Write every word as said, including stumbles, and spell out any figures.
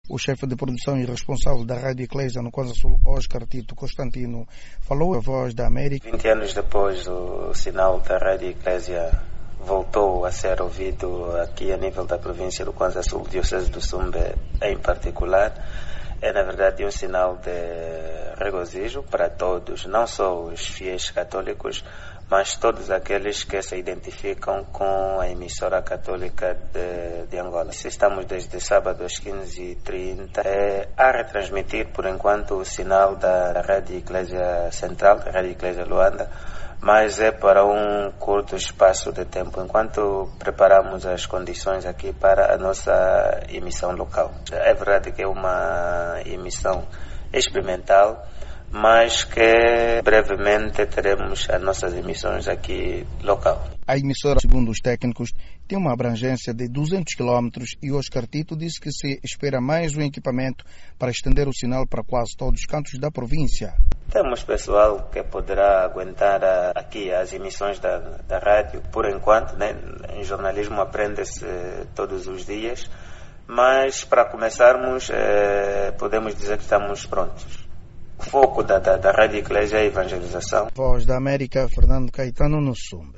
O chefe de produção e responsável da Rádio Eclésia no Kwanza Sul, Oscar Tito Constantino, falou a Voz da América. vinte anos depois, o sinal da Rádio Eclésia voltou a ser ouvido aqui a nível da província do Kwanza Sul, Diocese do Sumbe em particular. É, na verdade, um sinal de regozijo para todos, não só os fiéis católicos, mas todos aqueles que se identificam com a emissora católica de, de Angola. Estamos desde sábado às quinze e trinta é, a retransmitir, por enquanto, o sinal da Rádio Eclésia Central, da Rádio Eclésia Luanda, mas é para um curto espaço de tempo, enquanto preparamos as condições aqui para a nossa emissão local. É verdade que é uma emissão experimental, mas que brevemente teremos as nossas emissões aqui local. A emissora, segundo os técnicos, tem uma abrangência de duzentos quilômetros e Oscar Tito disse que se espera mais um equipamento para estender o sinal para quase todos os cantos da província. Temos pessoal que poderá aguentar a, aqui as emissões da, da rádio. Por enquanto, né, em jornalismo aprende-se todos os dias, mas para começarmos eh, podemos dizer que estamos prontos. O foco da, da, da Rádio Eclésia é a evangelização. Voz da América, Fernando Caetano, no Sumbe.